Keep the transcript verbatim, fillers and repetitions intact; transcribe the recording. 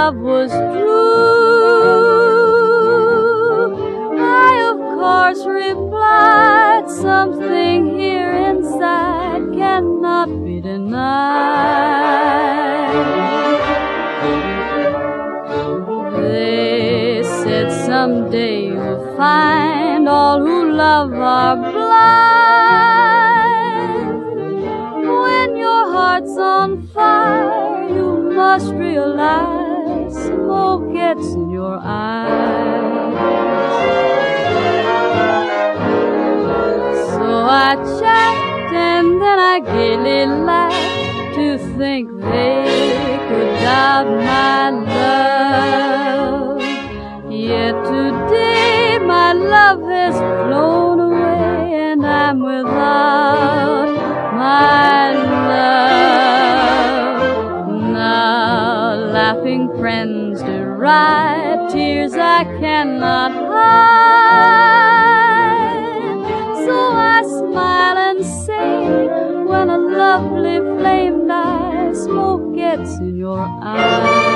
love was true. I, of course, replied, something here inside cannot be denied. They said someday you'll find all who love are blind. When your heart's on fire, you must realize smoke gets in your eyes. So I chaffed and then I gaily laughed to think they could doubt my love. Yet today my love has flown away and I'm without my love. Now laughing friends deride tears I cannot hide. So I smile and say, when a lovely flame dies, smoke gets in your eyes.